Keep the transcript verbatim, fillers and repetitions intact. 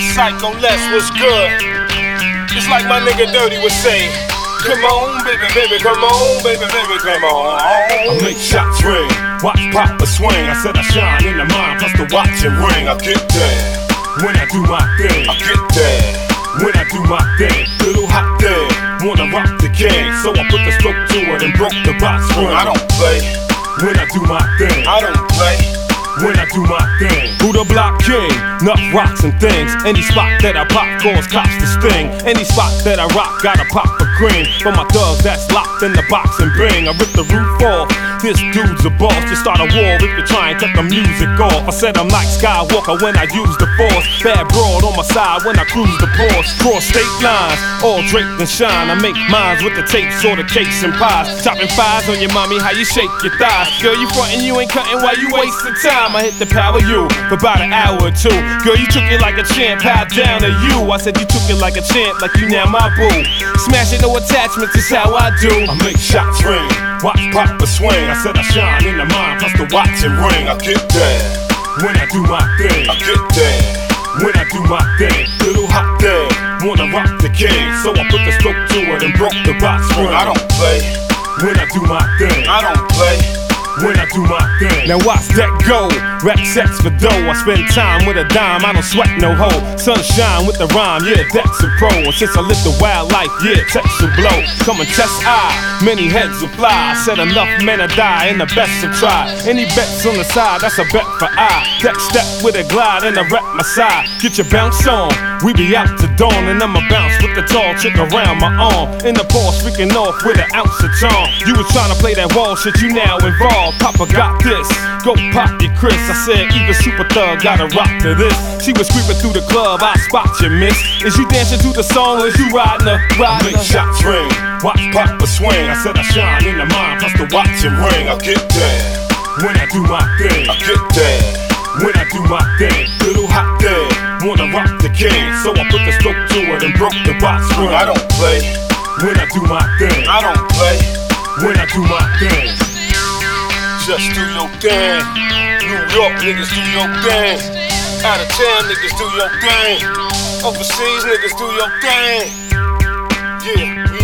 Psycho Les, what's good? It's like my nigga Dirty would say, come on, baby, baby, come on, baby, baby, come on. I make shots ring, watch Papa swing. I said I shine in the mind, plus the watch and ring. I get that, when I do my thing. I get that, when I do my thing. Little hot thing, wanna rock the king. So I put the stroke to it and broke the box ring. I don't play, when I do my thing. I don't play, when I do my thing. Who the block king? Nut rocks and things. Any spot that I pop cause cops to sting. Any spot that I rock gotta pop for cream. For my thugs that's locked in the box and bring. I rip the roof off. This dude's a boss. Just start a war if you try and cut the music off. I said I'm like Skywalker when I use the force. Bad broad on my side when I cruise the Porsche. Cross state lines, all draped and shine. I make mines with the tapes or the cakes and pies. Chopping fives on your mommy, how you shake your thighs. Girl, you frontin', you ain't cutting while you wasting time. I hit the power you for about an hour or two. Girl, you took it like a champ, how down to you. I said you took it like a champ, like you now my boo. Smash it, no attachments, is how I do. I make shots ring, watch Papa swing. I said I shine in the mind, plus the watch and ring. I get that, when I do my thing. I get that, when I do my thing. Little hot thing, wanna rock the king. So I put the stroke to it and broke the box ring. I don't play, when I do my thing. I don't play, when I do my thing. Now watch that go, rap sex for dough. I spend time with a dime, I don't sweat no hoe. Sunshine with the rhyme, yeah, that's a pro. And since I live the wild life, yeah, text will blow. Come and test I, many heads will fly. I said enough men will die, and the best will try. Any bets on the side, that's a bet for I. Deck step with a glide and I rep my side. Get your bounce on, we be out to dawn. And I'ma bounce with the tall chick around my arm. In the Porsche, freaking off with an ounce of charm. You was trying to play that wall shit, you now involved. Papa got this, go pop your Chris. I said even Super Thug gotta rock to this. She was creeping through the club, I spot you, miss. Is you dancing to the song or is you riding a ride? I make shots ring, watch Papa swing. I said I shine in the mind, plus the watch and ring. I get that, when I do my thing. I get that, when I do my thing. Little hot thing, wanna rock the king. So I put the stroke to it and broke the box ring. I don't play, when I do my thing. I don't play, when I do my thing. just do your thing. New York niggas do your thing. Out of town niggas do your thing. Overseas niggas do your thing. Yeah, we